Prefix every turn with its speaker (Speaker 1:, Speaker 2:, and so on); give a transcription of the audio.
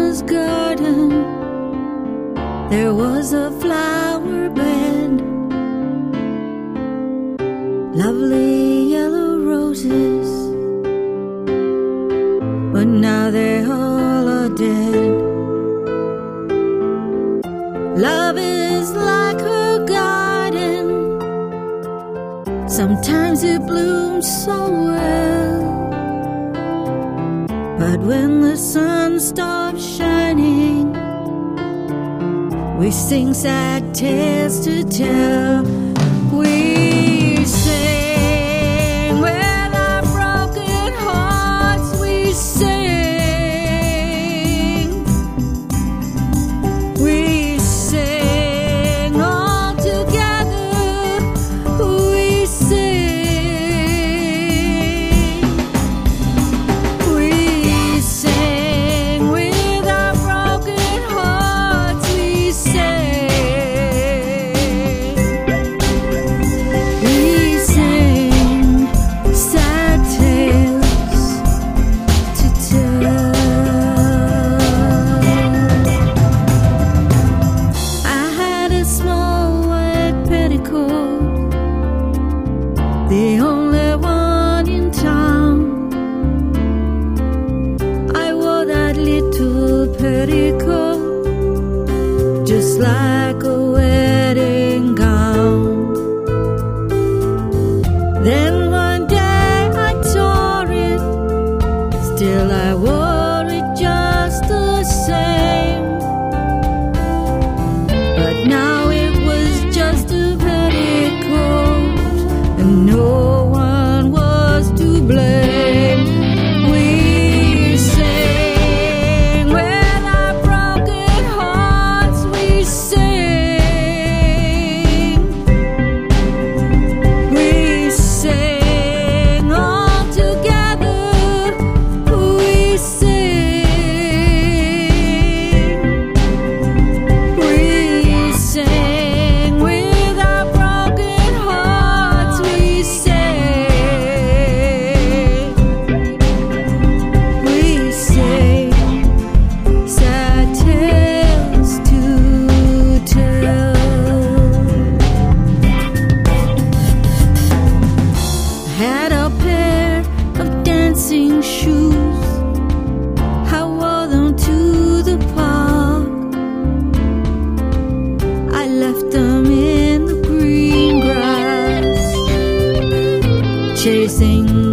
Speaker 1: mama's garden there was a flower bed, lovely yellow roses, but now they all are dead. Love is like her garden, sometimes it blooms so well, but when the sun stops shining, we sing sad tales to tell. We sing with our broken hearts. We sing. We sing all together. We sing. We sing with our broken hearts. We sing. The only one in town. I wore that little petticoat just like a wedding gown. Then one day I tore it, still I wore it just the same. But now it was just a petticoat, and no one was to blame. We sing with our broken hearts. We sing. We sing all together. We sing. We sing with our broken hearts. We sing. We sing sad tales to tell. I had a pair of dancing shoes. I wore them to the park. I left them in the green grass, chasing